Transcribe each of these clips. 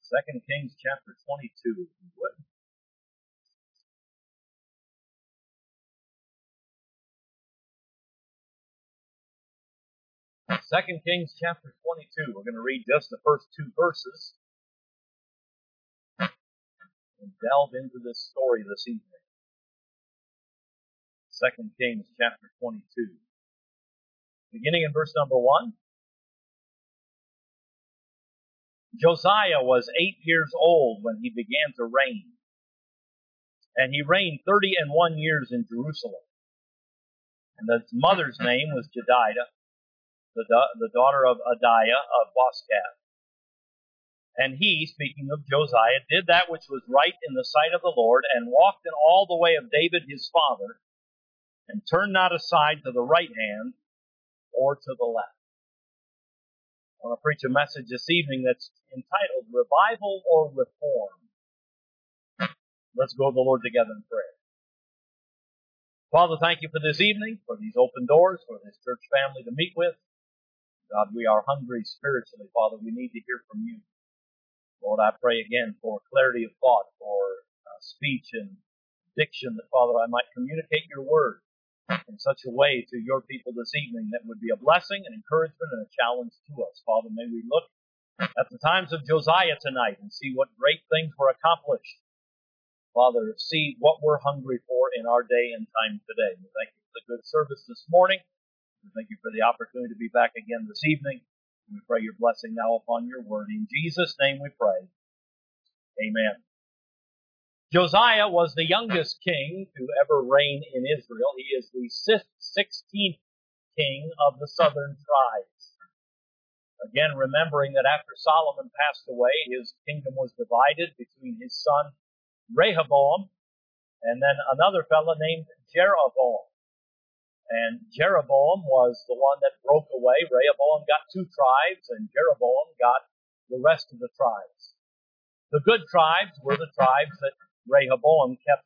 2 Kings chapter 22, if you would. 2 Kings chapter 22. We're going to read just the first two verses and delve into this story this evening. 2 Kings chapter 22. Beginning in verse number 1. Josiah was 8 years old when he began to reign, and he reigned 31 years in Jerusalem. And his mother's name was Jedidah, the daughter of Adiah of Boscath. And he, speaking of Josiah, did that which was right in the sight of the Lord, and walked in all the way of David his father, and turned not aside to the right hand or to the left. I want to preach a message this evening that's entitled Revival or Reform. Let's go to the Lord together in prayer. Father, thank you for this evening, for these open doors, for this church family to meet with. God, we are hungry spiritually, Father. We need to hear from you. Lord, I pray again for clarity of thought, for speech and diction, that, Father, I might communicate your word in such a way to your people this evening that would be a blessing, an encouragement, and a challenge to us. Father, may we look at the times of Josiah tonight and see what great things were accomplished. Father, see what we're hungry for in our day and time today. We thank you for the good service this morning. We thank you for the opportunity to be back again this evening. We pray your blessing now upon your word. In Jesus' name we pray. Amen. Josiah was the youngest king to ever reign in Israel. He is the 16th king of the southern tribes. Again, remembering that after Solomon passed away, his kingdom was divided between his son Rehoboam and then another fellow named Jeroboam. And Jeroboam was the one that broke away. Rehoboam got 2 tribes, and Jeroboam got the rest of the tribes. The good tribes were the tribes that Rehoboam kept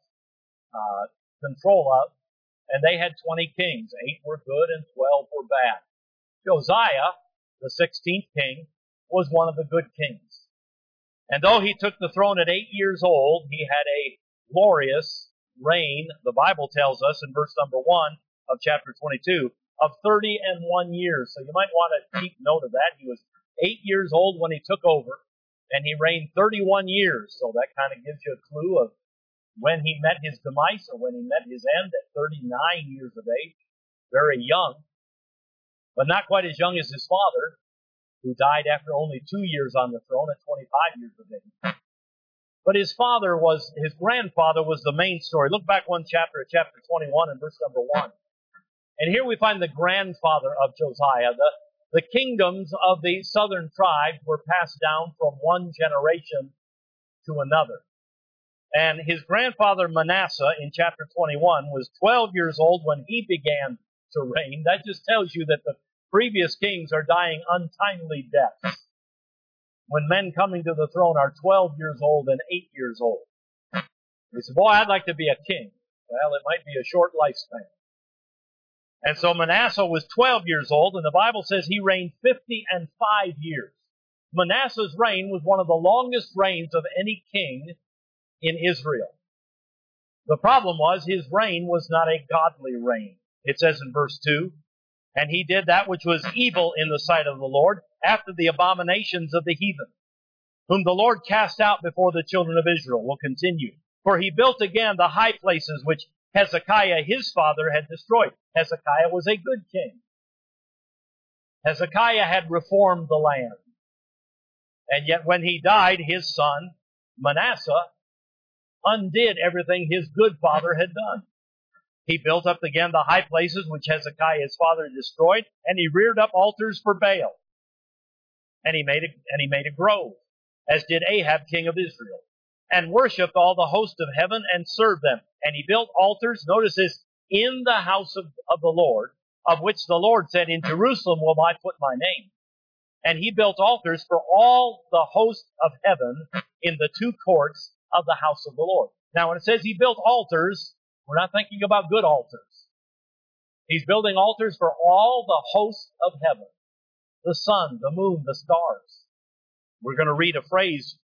control of, and they had 20 kings. 8 were good and 12 were bad. Josiah, the 16th king, was one of the good kings. And though he took the throne at 8 years old, he had a glorious reign, the Bible tells us in verse number 1 of chapter 22, of 31 years. So you might want to keep note of that. He was 8 years old when he took over, and he reigned 31 years. So that kind of gives you a clue of when he met his demise, or when he met his end at 39 years of age. Very young, but not quite as young as his father, who died after only 2 years on the throne at 25 years of age. But his grandfather was the main story. Look back one chapter, chapter 21 and verse number 1. And here we find the grandfather of Josiah. The kingdoms of the southern tribes were passed down from one generation to another. And his grandfather Manasseh in chapter 21 was 12 years old when he began to reign. That just tells you that the previous kings are dying untimely deaths, when men coming to the throne are 12 years old and 8 years old. He said, boy, I'd like to be a king. Well, it might be a short lifespan. And so Manasseh was 12 years old, and the Bible says he reigned 55 years. Manasseh's reign was one of the longest reigns of any king in Israel. The problem was his reign was not a godly reign. It says in verse 2, and he did that which was evil in the sight of the Lord, after the abominations of the heathen, whom the Lord cast out before the children of Israel. Will continue. For he built again the high places which Hezekiah his father had destroyed. Hezekiah was a good king. Hezekiah had reformed the land. And yet when he died, his son Manasseh undid everything his good father had done. He built up again the high places which Hezekiah his father destroyed, and he reared up altars for Baal. And he made a grove, as did Ahab king of Israel, and worshipped all the host of heaven and served them. And he built altars, notice this, in the house of the Lord, of which the Lord said, in Jerusalem will I put my name. And he built altars for all the host of heaven in the 2 courts of the house of the Lord. Now when it says he built altars, we're not thinking about good altars. He's building altars for all the hosts of heaven. The sun, the moon, the stars. We're going to read a phrase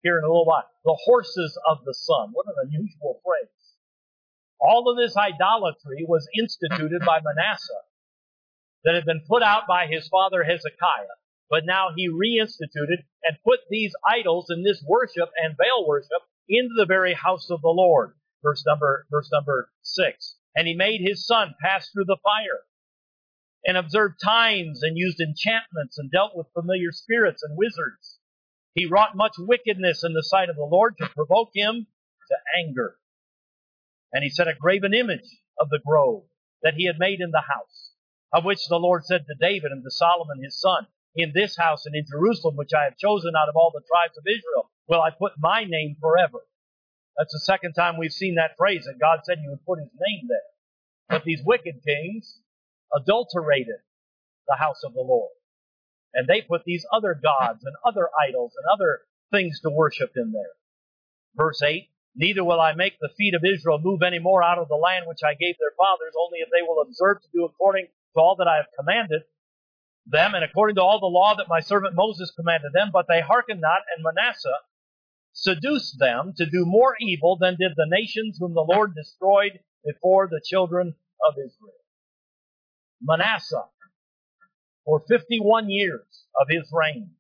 here in a little while. The horses of the sun. What an unusual phrase. All of this idolatry was instituted by Manasseh that had been put out by his father Hezekiah. But now he reinstituted and put these idols and this worship and Baal worship into the very house of the Lord. Verse number 6. And he made his son pass through the fire, and observed times, and used enchantments, and dealt with familiar spirits and wizards. He wrought much wickedness in the sight of the Lord to provoke him to anger. And he set a graven image of the grove that he had made in the house, of which the Lord said to David and to Solomon his son, in this house and in Jerusalem, which I have chosen out of all the tribes of Israel, will I put my name forever. That's the second time we've seen that phrase, that God said he would put his name there. But these wicked kings adulterated the house of the Lord. And they put these other gods and other idols and other things to worship in there. Verse 8, neither will I make the feet of Israel move any more out of the land which I gave their fathers, only if they will observe to do according to all that I have commanded them, and according to all the law that my servant Moses commanded them. But they hearkened not, and Manasseh seduced them to do more evil than did the nations whom the Lord destroyed before the children of Israel. Manasseh, for 51 years of his reign,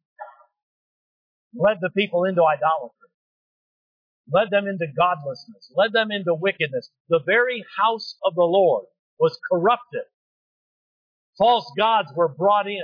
led the people into idolatry, led them into godlessness, led them into wickedness. The very house of the Lord was corrupted. False gods were brought in.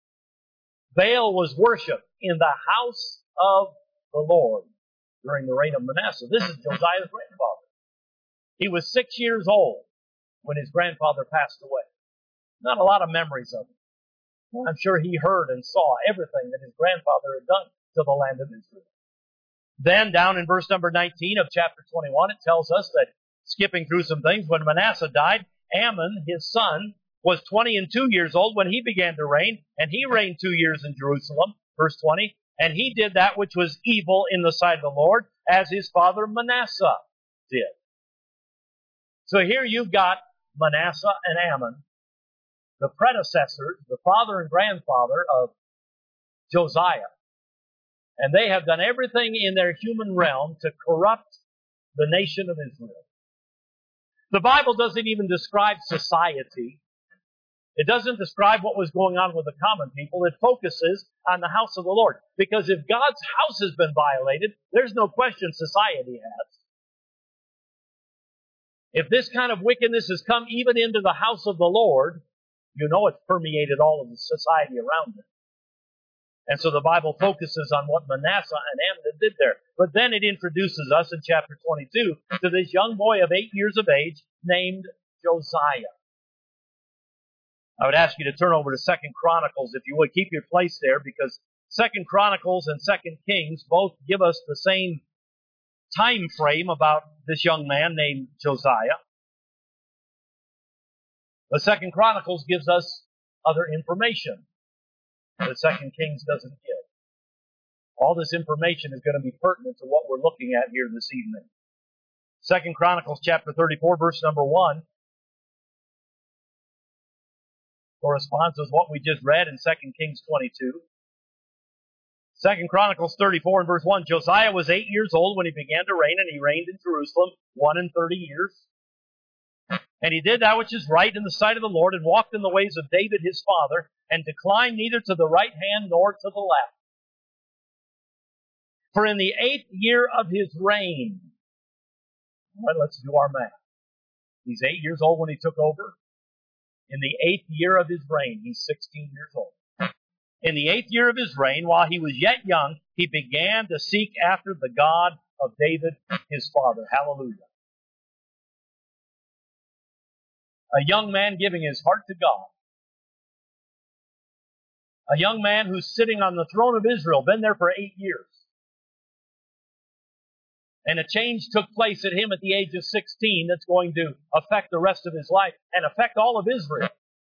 Baal was worshipped in the house of the Lord during the reign of Manasseh. This is Josiah's grandfather. He was 6 years old when his grandfather passed away. Not a lot of memories of him. I'm sure he heard and saw everything that his grandfather had done to the land of Israel. Then, down in verse number 19 of chapter 21, it tells us that, skipping through some things, when Manasseh died, Amon, his son, was 22 years old when he began to reign, and he reigned 2 years in Jerusalem. Verse 20, and he did that which was evil in the sight of the Lord, as his father Manasseh did. So here you've got Manasseh and Amon, the predecessors, the father and grandfather of Josiah. And they have done everything in their human realm to corrupt the nation of Israel. The Bible doesn't even describe society. It doesn't describe what was going on with the common people. It focuses on the house of the Lord. Because if God's house has been violated, there's no question society has. If this kind of wickedness has come even into the house of the Lord, you know it's permeated all of the society around it. And so the Bible focuses on what Manasseh and Amon did there. But then it introduces us in chapter 22 to this young boy of 8 years of age named Josiah. I would ask you to turn over to 2 Chronicles, if you would. Keep your place there, because 2 Chronicles and 2 Kings both give us the same time frame about this young man named Josiah. But 2 Chronicles gives us other information that 2 Kings doesn't give. All this information is going to be pertinent to what we're looking at here this evening. 2 Chronicles chapter 34, verse number 1, corresponds with what we just read in 2 Kings 22. 2 Chronicles 34 and verse 1, Josiah was 8 years old when he began to reign, and he reigned in Jerusalem 31 years. And he did that which is right in the sight of the Lord, and walked in the ways of David his father, and declined neither to the right hand nor to the left. For in the 8th year of his reign, all right, let's do our math. He's 8 years old when he took over. In the 8th year of his reign, he's 16 years old. In the 8th year of his reign, while he was yet young, he began to seek after the God of David his father. Hallelujah. A young man giving his heart to God. A young man who's sitting on the throne of Israel, been there for 8 years. And a change took place at him at the age of 16 that's going to affect the rest of his life and affect all of Israel.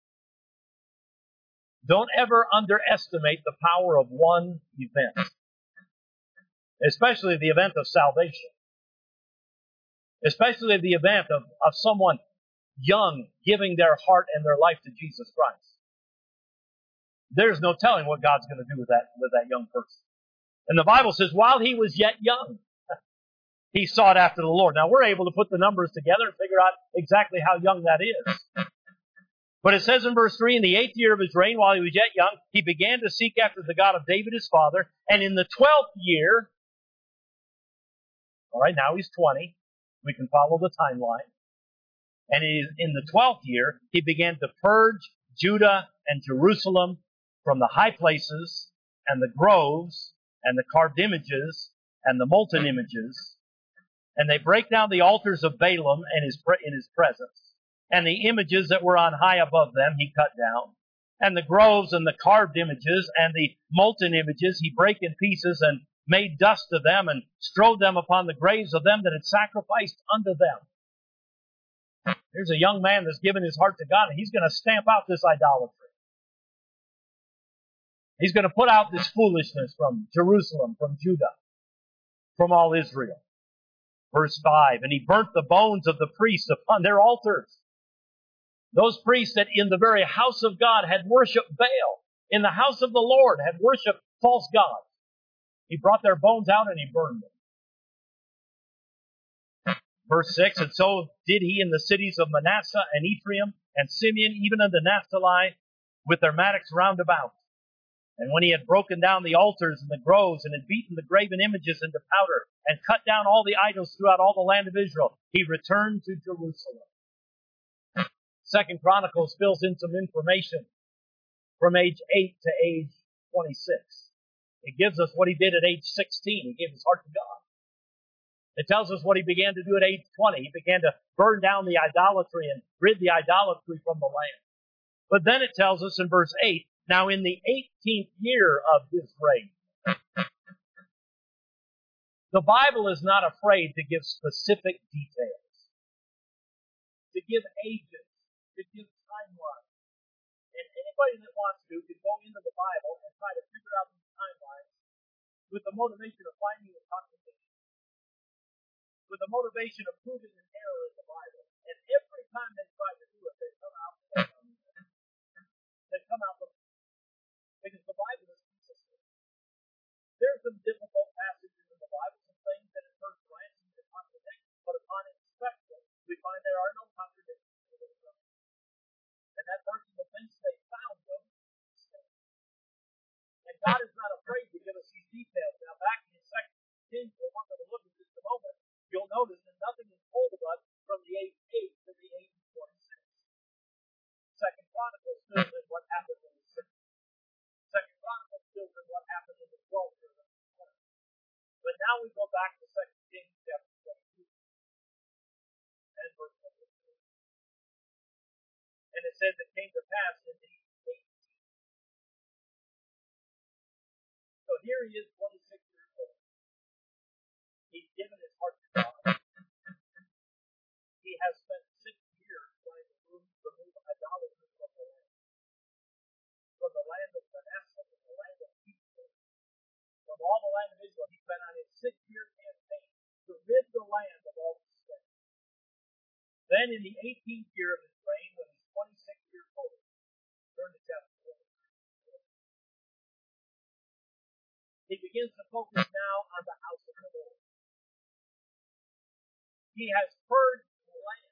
Don't ever underestimate the power of one event, especially the event of salvation, especially the event of someone young giving their heart and their life to Jesus Christ. There's no telling what God's going to do with that young person. And the Bible says, while he was yet young, he sought after the Lord. Now, we're able to put the numbers together and figure out exactly how young that is. But it says in verse 3, in the 8th year of his reign, while he was yet young, he began to seek after the God of David his father. And in the 12th year, all right, now he's 20. We can follow the timeline. And in the 12th year, he began to purge Judah and Jerusalem from the high places and the groves and the carved images and the molten images. And they break down the altars of Balaam in his presence. And the images that were on high above them he cut down. And the groves and the carved images and the molten images he brake in pieces and made dust of them and strode them upon the graves of them that had sacrificed unto them. Here's a young man that's given his heart to God, and he's going to stamp out this idolatry. He's going to put out this foolishness from Jerusalem, from Judah, from all Israel. Verse 5, and he burnt the bones of the priests upon their altars. Those priests that in the very house of God had worshipped Baal, in the house of the Lord had worshipped false gods. He brought their bones out and he burned them. Verse 6, and so did he in the cities of Manasseh and Ephraim and Simeon, even unto Naphtali, with their mattocks round about. And when he had broken down the altars and the groves and had beaten the graven images into powder and cut down all the idols throughout all the land of Israel, he returned to Jerusalem. Second Chronicles fills in some information from age 8 to age 26. It gives us what he did at age 16. He gave his heart to God. It tells us what he began to do at age 20. He began to burn down the idolatry and rid the idolatry from the land. But then it tells us in verse 8, now in the 18th year of his reign. The Bible is not afraid to give specific details, to give ages, to give timelines. And anybody that wants to can go into the Bible and try to figure out these timelines with the motivation of finding a contradiction, with the motivation of proving an error in the Bible. And every time they try to do it, they come out because the Bible is consistent. There's some difficult passages in the Bible, some things that at first glance seem to contradict, but upon inspection, we find there are no contradictions. And that person that thinks they found them, and God is not afraid to give us these details. Now, back in 2 Kings, we're not going to look at this in a moment, you'll notice that nothing is told of us from the age 8 to the age 26. Second Chronicles fills in what happened in the 6th. Second Chronicles fills in what happened in the 12th year of the 20th. But now we go back to 2 Kings chapter 22 and verse 22. And it says it came to pass in the 18th. So here he is, 26 years old. He's given his heart to God. He has spent 6 years trying to remove idolatry from the land. From the land of Manasseh, from the land of Ephraim, from all the land of Israel. He's been on his 6-year campaign to rid the land of all these things. Then in the 18th year of his reign, when he's 26 years old, turn to chapter 23. He begins to focus now on the house of the Lord. He has purged the land.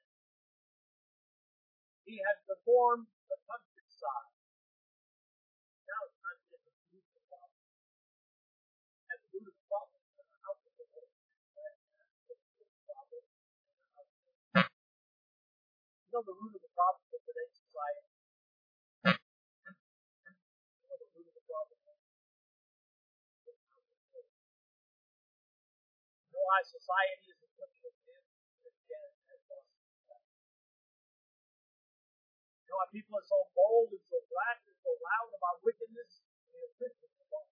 He has reformed the countryside. Now it's time to get the root of the problem. And the root of the problem is in the house of the Lord. You know the root of the problem in today's society? You know the root of the problem is? You know why society is in such a sin? You know why people are so bold and so brash and so loud about wickedness? Christians are bold.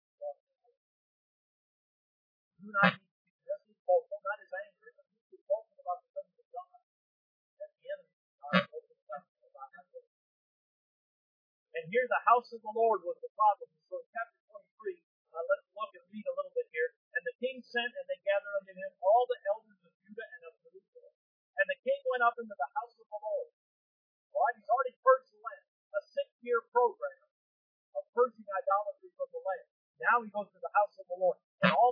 You and I need to be just as vocal, not as angry, but just as vocal about the things of God as the enemy are vocal about that. And here the house of the Lord was the problem. So in chapter 23, let's look and read a little bit here. And the king sent, and they gathered unto him all the elders of Judah and of Jerusalem. And the king went up into the house of the Lord. All right, he's already purged the land. A 6-year program of purging idolatry from the land. Now he goes to the house of the Lord. And all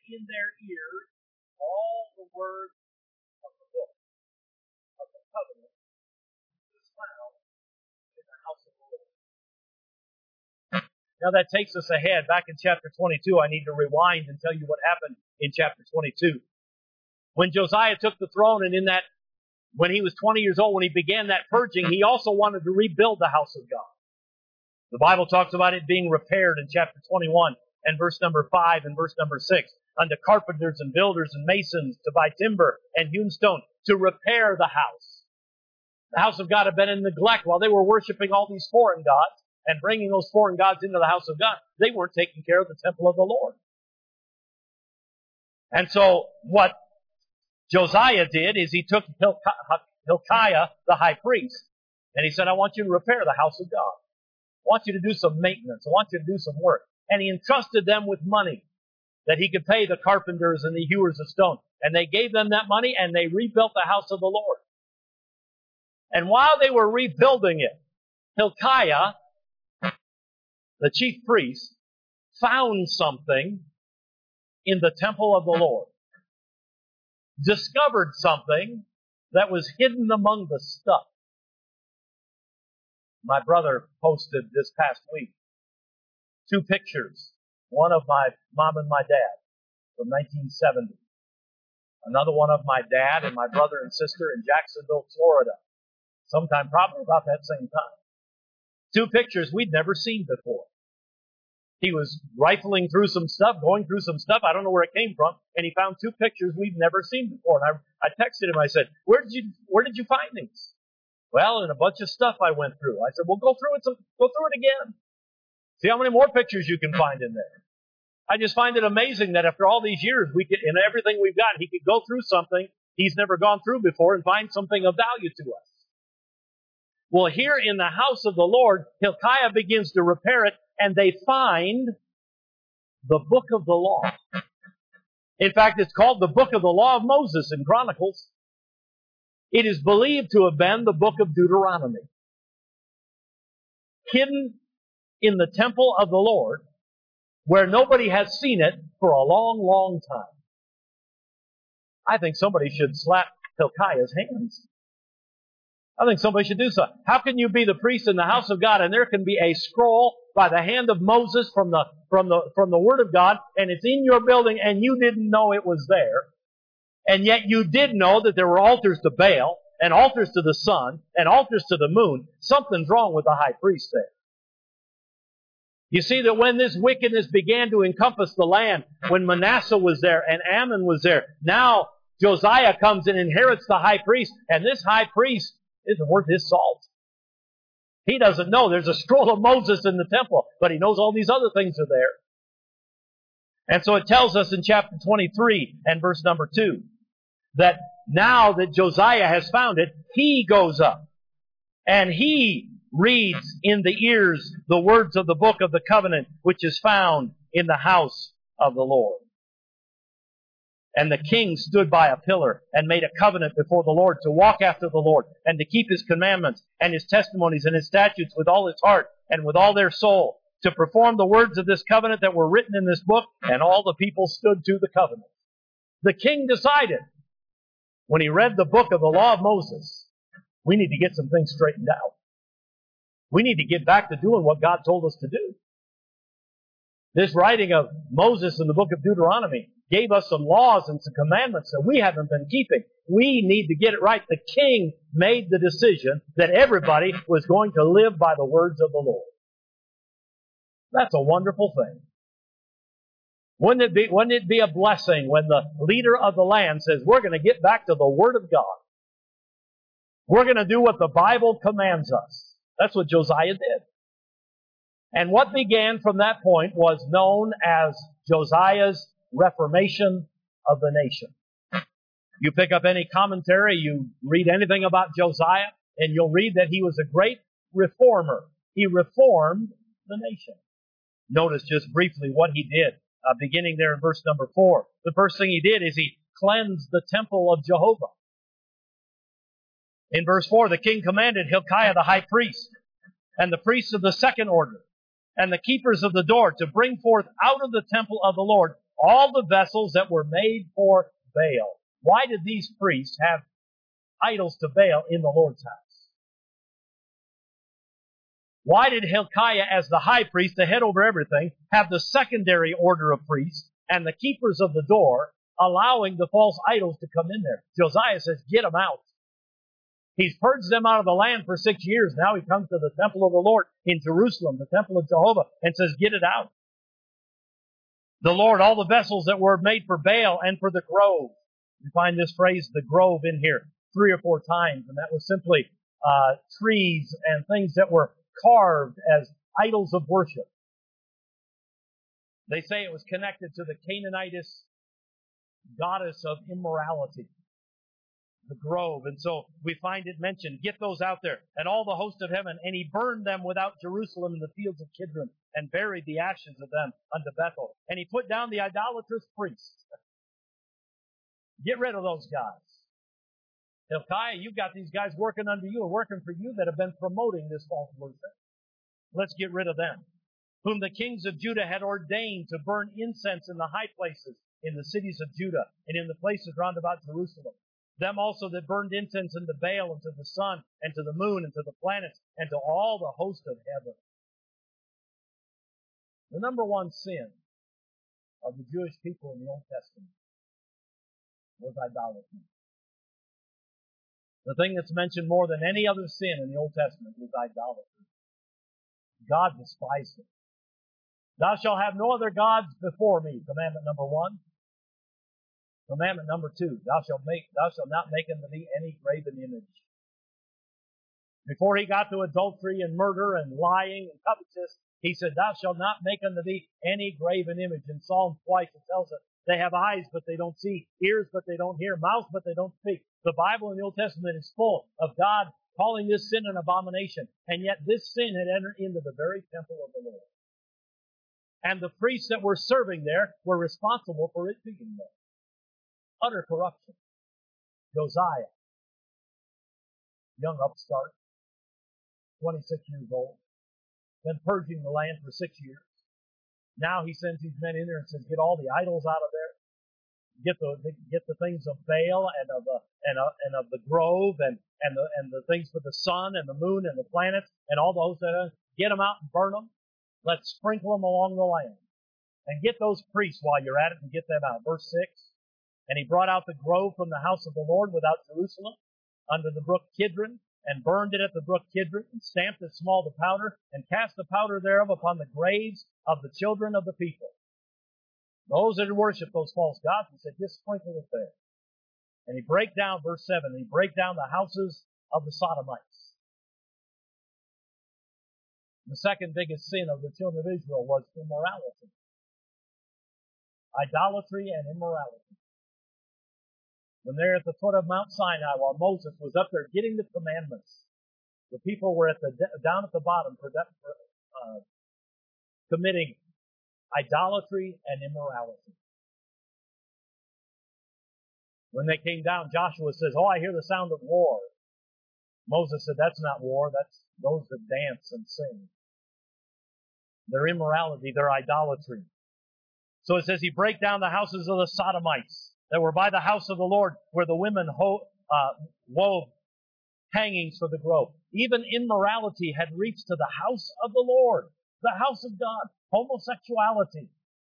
in their ears all the words of the book of the covenant which was found in the house of the Lord. Now that takes us ahead. Back in chapter 22, I need to rewind and tell you what happened in chapter 22. When Josiah took the throne and when he was 20 years old, when he began that purging, he also wanted to rebuild the house of God. The Bible talks about it being repaired in chapter 21 and verse number 5 and verse number 6. Unto carpenters and builders and masons to buy timber and hewn stone to repair the house. The house of God had been in neglect while they were worshiping all these foreign gods and bringing those foreign gods into the house of God. They weren't taking care of the temple of the Lord. And so what Josiah did is he took Hilkiah, the high priest, and he said, I want you to repair the house of God. I want you to do some maintenance. I want you to do some work. And he entrusted them with money that he could pay the carpenters and the hewers of stone. And they gave them that money and they rebuilt the house of the Lord. And while they were rebuilding it, Hilkiah, the chief priest, found something in the temple of the Lord. Discovered something that was hidden among the stuff. My brother posted this past week 2 pictures. One of my mom and my dad from 1970. Another one of my dad and my brother and sister in Jacksonville, Florida. Sometime probably about that same time. 2 pictures we'd never seen before. He was rifling through some stuff, going through some stuff. I don't know where it came from. And he found 2 pictures we've never seen before. And I texted him. I said, where did you find these? Well, in a bunch of stuff I went through. I said, well, go through it again. See how many more pictures you can find in there. I just find it amazing that after all these years, in everything we've got, he could go through something he's never gone through before and find something of value to us. Well, here in the house of the Lord, Hilkiah begins to repair it, and they find the book of the law. In fact, it's called the book of the law of Moses in Chronicles. It is believed to have been the book of Deuteronomy. Hidden in the temple of the Lord, where nobody has seen it for a long, long time. I think somebody should slap Hilkiah's hands. I think somebody should do so. How can you be the priest in the house of God and there can be a scroll by the hand of Moses from the Word of God, and it's in your building and you didn't know it was there, and yet you did know that there were altars to Baal and altars to the sun and altars to the moon? Something's wrong with the high priest there. You see that when this wickedness began to encompass the land, when Manasseh was there and Ammon was there, now Josiah comes and inherits the high priest, and this high priest isn't worth his salt. He doesn't know there's a scroll of Moses in the temple, but he knows all these other things are there. And so it tells us in chapter 23 and verse number 2 that now that Josiah has found it, he goes up and he reads in the ears the words of the book of the covenant, which is found in the house of the Lord. And the king stood by a pillar and made a covenant before the Lord to walk after the Lord and to keep his commandments and his testimonies and his statutes with all his heart and with all their soul, to perform the words of this covenant that were written in this book. And all the people stood to the covenant. The king decided, when he read the book of the law of Moses, we need to get some things straightened out. We need to get back to doing what God told us to do. This writing of Moses in the book of Deuteronomy gave us some laws and some commandments that we haven't been keeping. We need to get it right. The king made the decision that everybody was going to live by the words of the Lord. That's a wonderful thing. Wouldn't it be a blessing when the leader of the land says, we're going to get back to the Word of God. We're going to do what the Bible commands us. That's what Josiah did. And what began from that point was known as Josiah's Reformation of the nation. You pick up any commentary, you read anything about Josiah, and you'll read that he was a great reformer. He reformed the nation. Notice just briefly what he did, beginning there in verse number 4. The first thing he did is he cleansed the temple of Jehovah. In verse 4, the king commanded Hilkiah the high priest, and the priests of the second order, and the keepers of the door to bring forth out of the temple of the Lord all the vessels that were made for Baal. Why did these priests have idols to Baal in the Lord's house? Why did Hilkiah, as the high priest, the head over everything, have the secondary order of priests and the keepers of the door, allowing the false idols to come in there? Josiah says, get them out. He's purged them out of the land for 6 years. Now he comes to the temple of the Lord in Jerusalem, the temple of Jehovah, and says, get it out. The Lord, all the vessels that were made for Baal and for the grove. You find this phrase, the grove, in here 3 or 4 times, and that was simply trees and things that were carved as idols of worship. They say it was connected to the Canaanitess goddess of immorality, the grove. And so we find it mentioned, get those out there, and all the host of heaven. And he burned them without Jerusalem in the fields of Kidron, and buried the ashes of them unto Bethel. And he put down the idolatrous priests. Get rid of those guys. Hilkiah, you've got these guys working under you or working for you that have been promoting this false worship. Let's get rid of them. Whom the kings of Judah had ordained to burn incense in the high places in the cities of Judah and in the places round about Jerusalem. Them also that burned incense unto Baal and to the sun and to the moon and to the planets and to all the host of heaven. The number one sin of the Jewish people in the Old Testament was idolatry. The thing that's mentioned more than any other sin in the Old Testament was idolatry. God despised it. Thou shalt have no other gods before me, commandment number 1. Commandment number 2, thou shalt not make unto thee any graven image. Before he got to adultery and murder and lying and covetousness, he said, thou shalt not make unto thee any graven image. In Psalm twice it tells us, they have eyes but they don't see, ears but they don't hear, mouths but they don't speak. The Bible in the Old Testament is full of God calling this sin an abomination. And yet this sin had entered into the very temple of the Lord. And the priests that were serving there were responsible for it being there. Utter corruption. Josiah, young upstart, 26 years old, been purging the land for 6 years. Now he sends these men in there and says, get all the idols out of there. Get the things of Baal and of the grove and the things for the sun and the moon and the planets and all those that get them out and burn them. Let's sprinkle them along the land. And get those priests while you're at it and get them out. Verse 6. And he brought out the grove from the house of the Lord without Jerusalem, under the brook Kidron, and burned it at the brook Kidron, and stamped it small to powder, and cast the powder thereof upon the graves of the children of the people. Those that had worshipped those false gods, he said, just sprinkle it there. And he break down, verse 7, he break down the houses of the Sodomites. The second biggest sin of the children of Israel was immorality. Idolatry and immorality. When they're at the foot of Mount Sinai, while Moses was up there getting the commandments, the people were down at the bottom committing idolatry and immorality. When they came down, Joshua says, oh, I hear the sound of war. Moses said, that's not war, that's those that dance and sing. Their immorality, their idolatry. So it says he break down the houses of the Sodomites that were by the house of the Lord, where the women wove hangings for the grove. Even immorality had reached to the house of the Lord, the house of God. Homosexuality,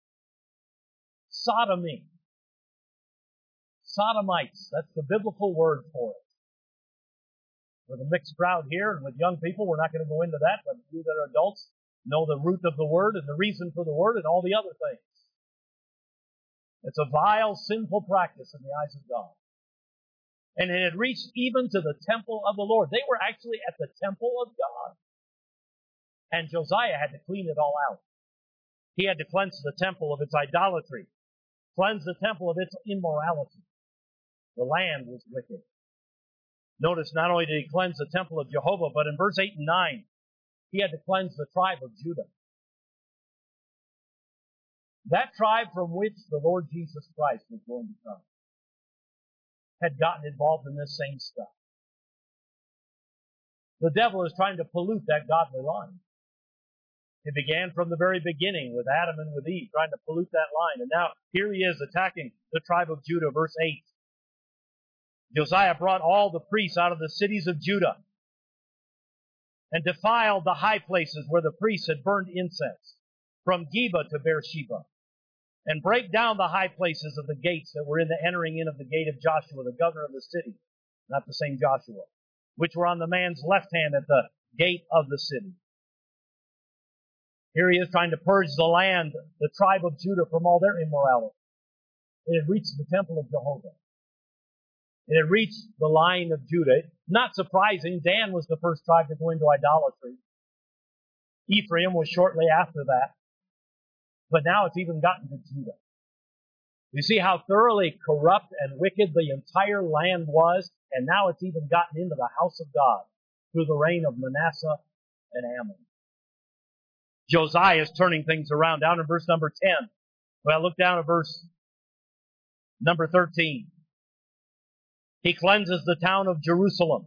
sodomy, sodomites, that's the biblical word for it. With a mixed crowd here and with young people, we're not going to go into that, but you that are adults know the root of the word and the reason for the word and all the other things. It's a vile, sinful practice in the eyes of God. And it had reached even to the temple of the Lord. They were actually at the temple of God. And Josiah had to clean it all out. He had to cleanse the temple of its idolatry, cleanse the temple of its immorality. The land was wicked. Notice not only did he cleanse the temple of Jehovah, but in verse 8 and 9, he had to cleanse the tribe of Judah. That tribe from which the Lord Jesus Christ was going to come had gotten involved in this same stuff. The devil is trying to pollute that godly line. It began from the very beginning with Adam and with Eve trying to pollute that line. And now here he is attacking the tribe of Judah, verse 8. Josiah brought all the priests out of the cities of Judah and defiled the high places where the priests had burned incense, from Geba to Beersheba, and break down the high places of the gates that were in the entering in of the gate of Joshua, the governor of the city, not the same Joshua, which were on the man's left hand at the gate of the city. Here he is trying to purge the land, the tribe of Judah, from all their immorality. It had reached the temple of Jehovah. It had reached the line of Judah. Not surprising, Dan was the first tribe to go into idolatry. Ephraim was shortly after that. But now it's even gotten to Judah. You see how thoroughly corrupt and wicked the entire land was, and now it's even gotten into the house of God through the reign of Manasseh and Ammon. Josiah is turning things around. Down in verse number 10. Well, look down at verse number 13. He cleanses the town of Jerusalem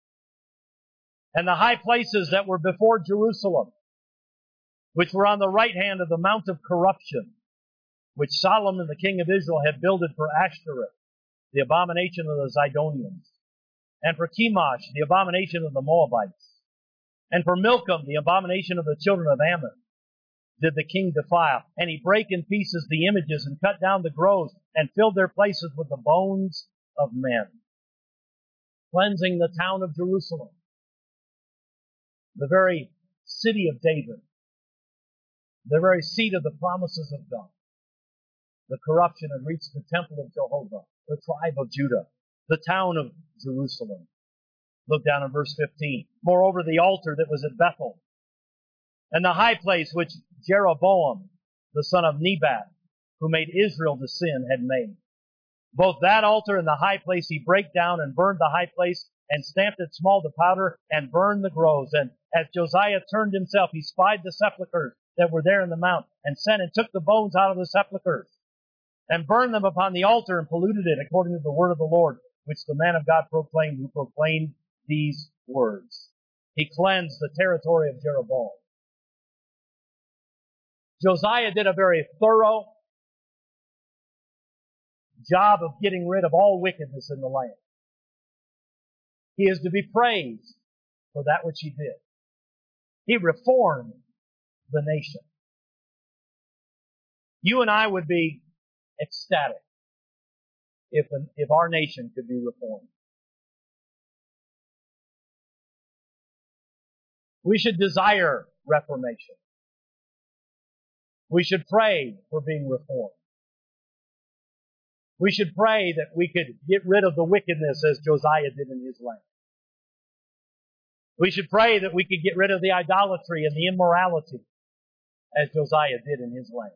and the high places that were before Jerusalem, which were on the right hand of the mount of corruption, which Solomon the king of Israel had builded for Ashtoreth, the abomination of the Zidonians, and for Chemosh, the abomination of the Moabites, and for Milcom, the abomination of the children of Ammon, did the king defile. And he brake in pieces the images and cut down the groves and filled their places with the bones of men, cleansing the town of Jerusalem, the very city of David, the very seat of the promises of God. The corruption had reached the temple of Jehovah, the tribe of Judah, the town of Jerusalem. Look down in verse 15. Moreover, the altar that was at Bethel, and the high place which Jeroboam, the son of Nebat, who made Israel to sin, had made. Both that altar and the high place he brake down and burned the high place and stamped it small to powder and burned the groves. And as Josiah turned himself, he spied the sepulchres that were there in the mount and sent and took the bones out of the sepulchres and burned them upon the altar and polluted it according to the word of the Lord, which the man of God proclaimed, who proclaimed these words. He cleansed the territory of Jeroboam. Josiah did a very thorough job of getting rid of all wickedness in the land. He is to be praised for that which he did. He reformed the nation. You and I would be ecstatic if our nation could be reformed. We should desire reformation. We should pray for being reformed. We should pray that we could get rid of the wickedness as Josiah did in his land. We should pray that we could get rid of the idolatry and the immorality as Josiah did in his land.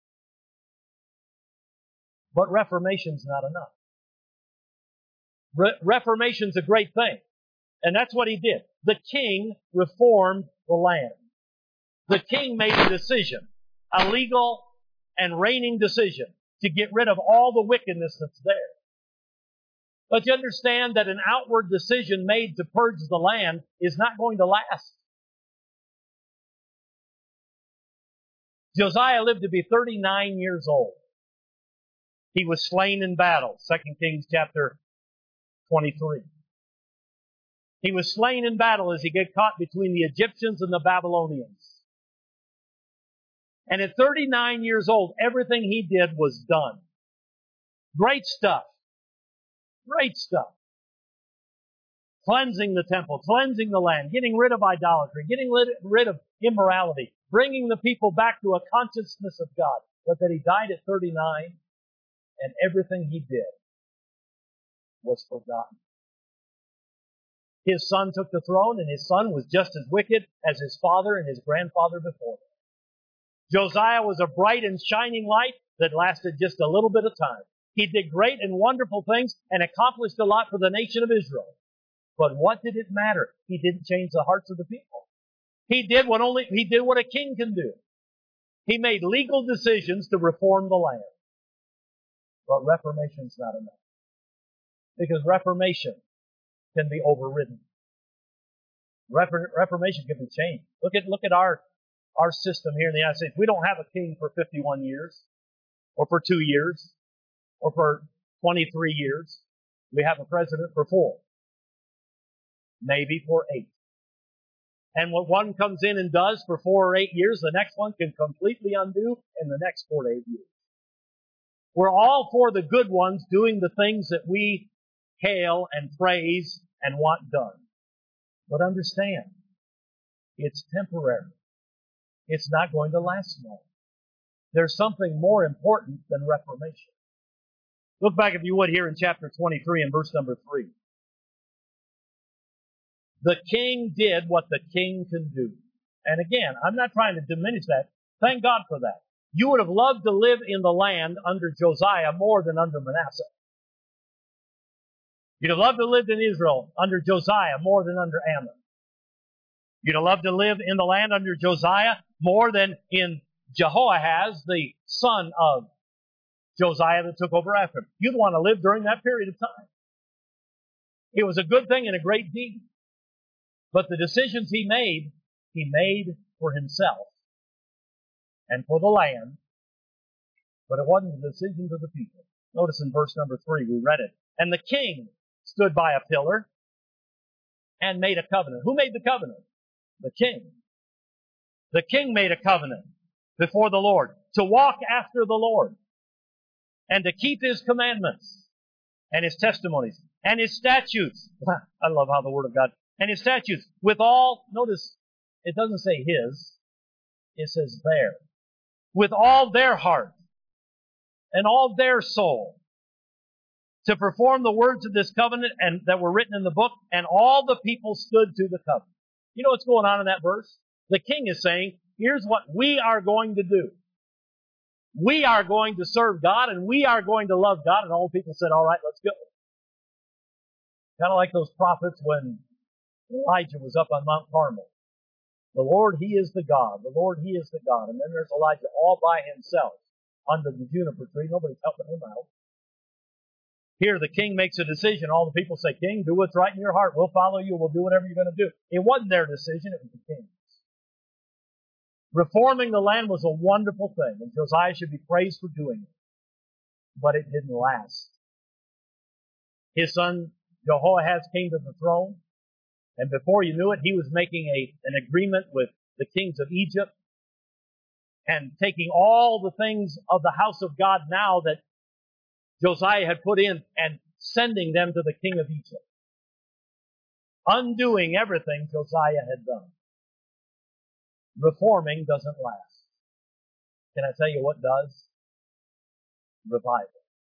But reformation's not enough. Reformation's a great thing. And that's what he did. The king reformed the land. The king made a decision, a legal and reigning decision, to get rid of all the wickedness that's there. But you understand that an outward decision made to purge the land is not going to last. Josiah lived to be 39 years old. He was slain in battle, 2 Kings chapter 23. He was slain in battle as he got caught between the Egyptians and the Babylonians. And at 39 years old, everything he did was done. Great stuff. Great stuff. Cleansing the temple, cleansing the land, getting rid of idolatry, getting rid of immorality, bringing the people back to a consciousness of God. But that he died at 39, and everything he did was forgotten. His son took the throne, and his son was just as wicked as his father and his grandfather before him. Josiah was a bright and shining light that lasted just a little bit of time. He did great and wonderful things and accomplished a lot for the nation of Israel. But what did it matter? He didn't change the hearts of the people. He did what a king can do. He made legal decisions to reform the land. But reformation's not enough. Because reformation can be overridden. Reformation can be changed. Look at our our system here in the United States. We don't have a king for 51 years, or for 2 years, or for 23 years. We have a president for 4, maybe for 8. And what one comes in and does for 4 or 8 years, the next one can completely undo in the next 4 to 8 years. We're all for the good ones doing the things that we hail and praise and want done. But understand, it's temporary. It's not going to last long. There's something more important than reformation. Look back, if you would, here in chapter 23 and verse number 3. The king did what the king can do. And again, I'm not trying to diminish that. Thank God for that. You would have loved to live in the land under Josiah more than under Manasseh. You'd have loved to live in Israel under Josiah more than under Ammon. You'd have loved to live in the land under Josiah more than in Jehoahaz, the son of Josiah that took over after him. You'd want to live during that period of time. It was a good thing and a great deed. But the decisions he made for himself and for the land. But it wasn't the decisions of the people. Notice in verse number 3, we read it. And the king stood by a pillar and made a covenant. Who made the covenant? The king. The king made a covenant before the Lord to walk after the Lord and to keep his commandments and his testimonies and his statutes. I love how the Word of God, and his statutes with all, notice, it doesn't say his, it says their. With all their heart and all their soul, to perform the words of this covenant and that were written in the book, and all the people stood to the covenant. You know what's going on in that verse? The king is saying, here's what we are going to do. We are going to serve God, and we are going to love God. And all the people said, all right, let's go. Kind of like those prophets when Elijah was up on Mount Carmel. The Lord, He is the God. The Lord, He is the God. And then there's Elijah all by himself under the juniper tree. Nobody's helping him out. Here, the king makes a decision. All the people say, King, do what's right in your heart. We'll follow you. We'll do whatever you're going to do. It wasn't their decision. It was the king's. Reforming the land was a wonderful thing, and Josiah should be praised for doing it. But it didn't last. His son Jehoahaz came to the throne, and before you knew it, he was making an agreement with the kings of Egypt and taking all the things of the house of God now that Josiah had put in and sending them to the king of Egypt. Undoing everything Josiah had done. Reforming doesn't last. Can I tell you what does? Revival.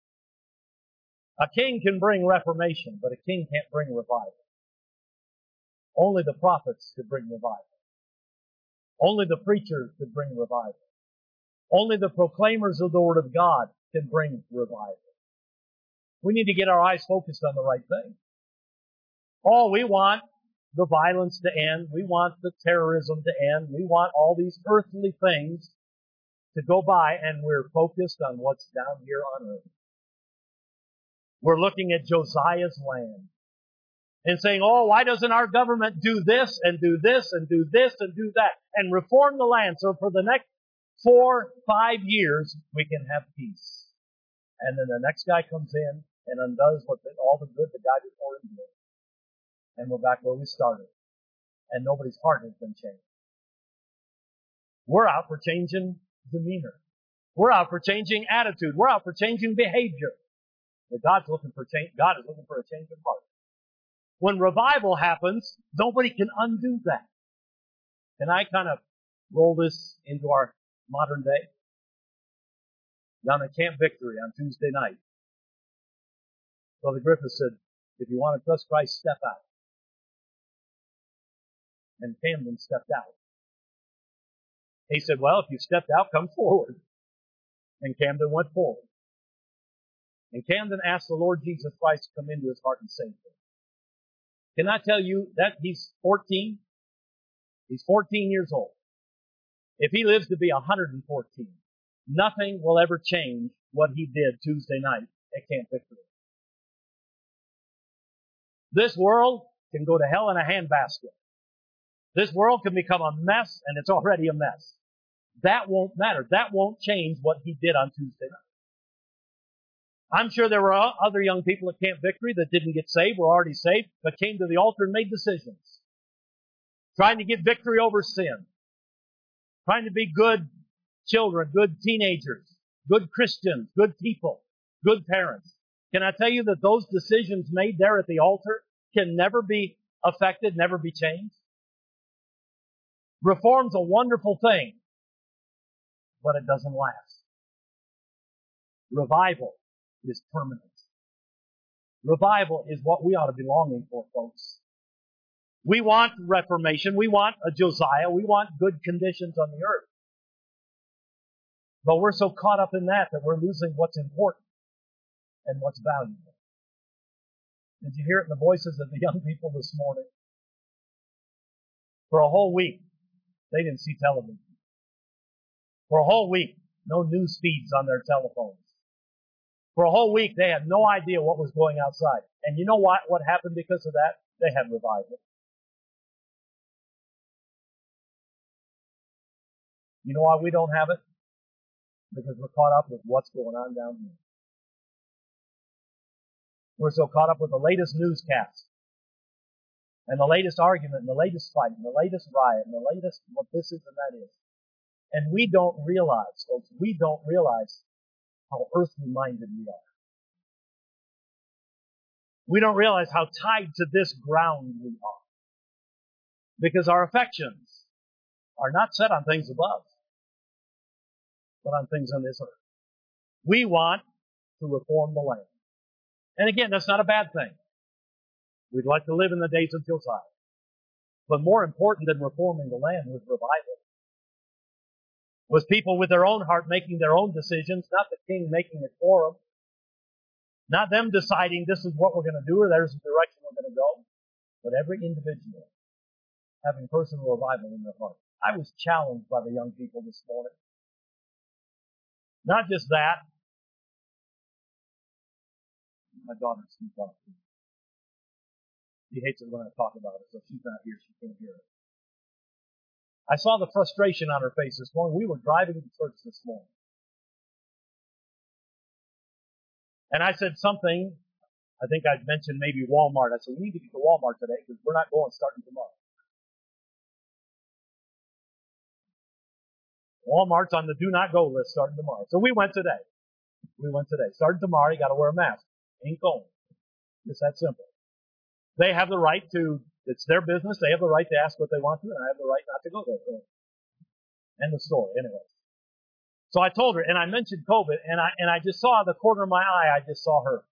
A king can bring reformation, but a king can't bring revival. Only the prophets could bring revival. Only the preachers could bring revival. Only the proclaimers of the Word of God can bring revival. We need to get our eyes focused on the right thing. Oh, we want the violence to end. We want the terrorism to end. We want all these earthly things to go by, and we're focused on what's down here on earth. We're looking at Josiah's land and saying, oh, why doesn't our government do this and do this and do this and do that and reform the land so for the next 4, 5 years we can have peace. And then the next guy comes in and undoes all the good the guy before him did. And we're back where we started. And nobody's heart has been changed. We're out for changing demeanor. We're out for changing attitude. We're out for changing behavior. But God is looking for a change of heart. When revival happens, nobody can undo that. Can I kind of roll this into our modern day? Down at Camp Victory on Tuesday night, Brother Griffith said, if you want to trust Christ, step out. And Camden stepped out. He said, well, if you stepped out, come forward. And Camden went forward. And Camden asked the Lord Jesus Christ to come into his heart and save him. Can I tell you that he's 14? He's 14 years old. If he lives to be 114, nothing will ever change what he did Tuesday night at Camp Victory. This world can go to hell in a handbasket. This world can become a mess, and it's already a mess. That won't matter. That won't change what he did on Tuesday night. I'm sure there were other young people at Camp Victory that didn't get saved, were already saved, but came to the altar and made decisions. Trying to get victory over sin. Trying to be good children, good teenagers, good Christians, good people, good parents. Can I tell you that those decisions made there at the altar can never be affected, never be changed? Reform's a wonderful thing, but it doesn't last. Revival is permanent. Revival is what we ought to be longing for, folks. We want reformation. We want a Josiah. We want good conditions on the earth. But we're so caught up in that we're losing what's important and what's valuable. Did you hear it in the voices of the young people this morning? For a whole week, they didn't see television. For a whole week, no news feeds on their telephones. For a whole week, they had no idea what was going outside. And you know what happened because of that? They had revival. You know why we don't have it? Because we're caught up with what's going on down here. We're so caught up with the latest newscast, and the latest argument, and the latest fight, and the latest riot, and the latest what this is and that is. And we don't realize, folks, how earthly minded we are. We don't realize how tied to this ground we are. Because our affections are not set on things above, but on things on this earth. We want to reform the land. And again, that's not a bad thing. We'd like to live in the days of Josiah. But more important than reforming the land was revival. Was people with their own heart making their own decisions, not the king making it for them. Not them deciding this is what we're going to do or there's the direction we're going to go. But every individual having personal revival in their heart. I was challenged by the young people this morning. Not just that. My daughter speaks on it. She hates it when I talk about it, so she's not here. She can't hear it. I saw the frustration on her face this morning. We were driving to church this morning. And I said something, I think I'd mentioned maybe Walmart. I said, we need to get to Walmart today because we're not going starting tomorrow. Walmart's on the do not go list starting tomorrow. So we went today. Starting tomorrow, you got to wear a mask. Ain't going. It's that simple. They have the right to, it's their business, they have the right to ask what they want to, and I have the right not to go there. So, end of story, anyway. So I told her, and I mentioned COVID, and I just saw the corner of my eye, I just saw her.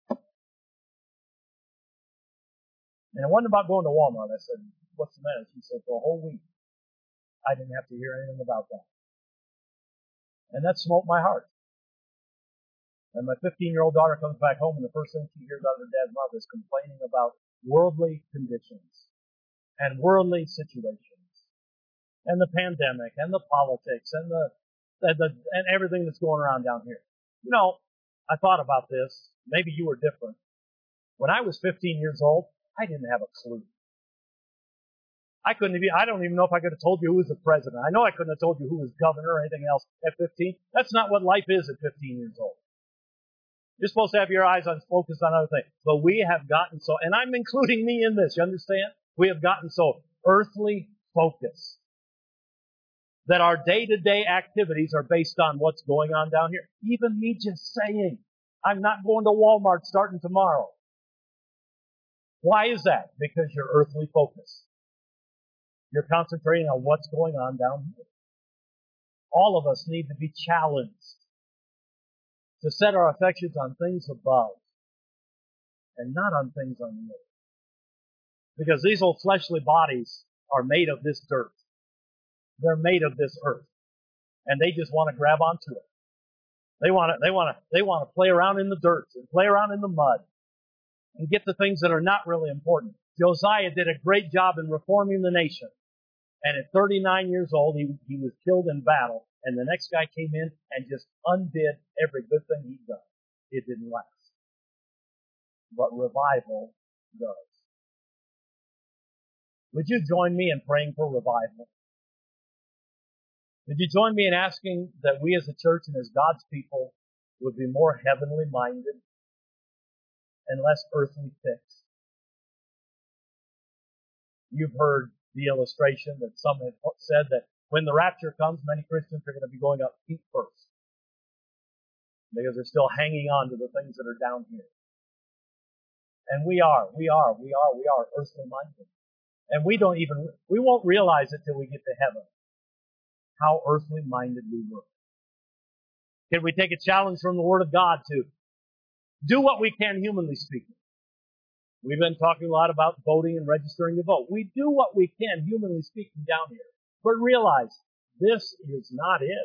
And it wasn't about going to Walmart. I said, what's the matter? She said, for a whole week, I didn't have to hear anything about that. And that smote my heart. And my 15-year-old daughter comes back home, and the first thing she hears out of her dad's mouth is complaining about worldly conditions and worldly situations and the pandemic and the politics and and everything that's going around down here. You know, I thought about this. Maybe you were different. When I was 15 years old, I didn't have a clue. I don't even know if I could have told you who was the president. I know I couldn't have told you who was governor or anything else at 15. That's not what life is at 15 years old. You're supposed to have your eyes focused on other things. But we have gotten so, and I'm including me in this, you understand? We have gotten so earthly focused that our day-to-day activities are based on what's going on down here. Even me just saying, I'm not going to Walmart starting tomorrow. Why is that? Because you're earthly focused. You're concentrating on what's going on down here. All of us need to be challenged to set our affections on things above and not on things on the earth. Because these old fleshly bodies are made of this dirt. They're made of this earth. And they just want to grab onto it. They want to play around in the dirt and play around in the mud and get the things that are not really important. Josiah did a great job in reforming the nation. And at 39 years old, he was killed in battle. And the next guy came in and just undid every good thing he'd done. It didn't last. But revival does. Would you join me in praying for revival? Would you join me in asking that we as a church and as God's people would be more heavenly minded and less earthly fixed? You've heard the illustration that some have said that when the rapture comes, many Christians are going to be going up feet first because they're still hanging on to the things that are down here. And we are earthly minded. And we won't realize it till we get to heaven how earthly minded we were. Can we take a challenge from the Word of God to do what we can, humanly speaking? We've been talking a lot about voting and registering to vote. We do what we can, humanly speaking, down here. But realize, this is not it.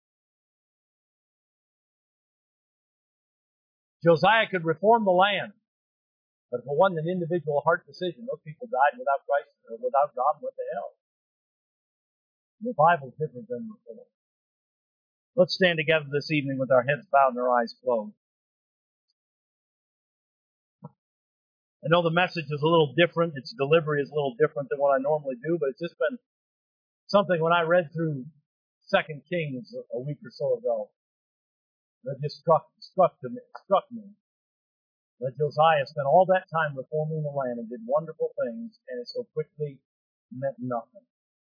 Josiah could reform the land, but if it wasn't an individual heart decision, those people died without Christ or without God. What the hell? Revival is different than reform. Let's stand together this evening with our heads bowed and our eyes closed. I know the message is a little different. Its delivery is a little different than what I normally do, but it's just been something when I read through 2 Kings a week or so ago that just struck me. That Josiah spent all that time reforming the land and did wonderful things, and it so quickly meant nothing.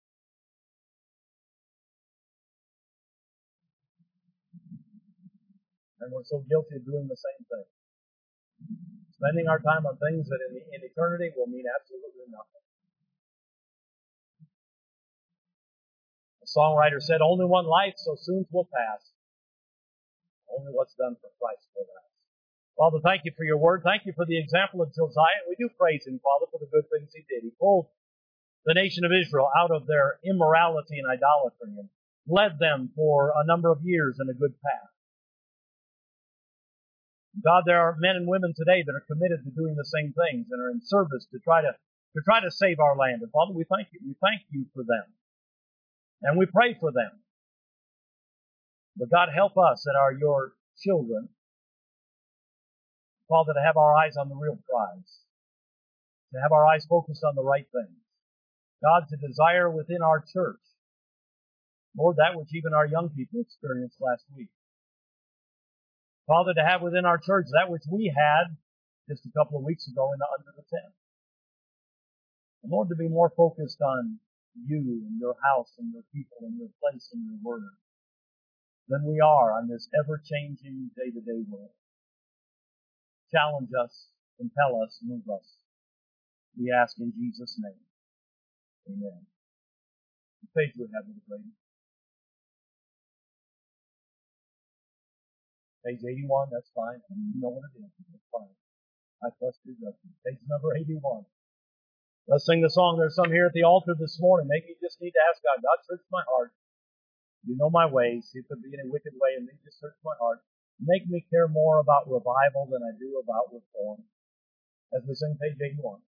And we're so guilty of doing the same thing. Spending our time on things that in eternity will mean absolutely nothing. The songwriter said, only one life, so soon 'twill pass. Only what's done for Christ will last. Father, thank you for your word. Thank you for the example of Josiah. We do praise him, Father, for the good things he did. He pulled the nation of Israel out of their immorality and idolatry and led them for a number of years in a good path. God, there are men and women today that are committed to doing the same things and are in service to try to save our land. And Father, we thank you. We thank you for them. And we pray for them. But God, help us that are your children, Father, to have our eyes on the real prize, to have our eyes focused on the right things. God, to desire within our church, Lord, that which even our young people experienced last week. Father, to have within our church that which we had just a couple of weeks ago under the tent. And Lord, to be more focused on you and your house and your people and your place and your word than we are on this ever-changing day-to-day world. Challenge us, compel us, move us. We ask in Jesus' name. Amen. The page we have with the lady. Page 81, that's fine. You know what it is. That's fine. I trust your judgment. Page number 81. Let's sing the song. There's some here at the altar this morning. Maybe you just need to ask God, God, search my heart. You know my ways. See if there be any wicked way in me. Just search my heart. Make me care more about revival than I do about reform. As we sing page 81.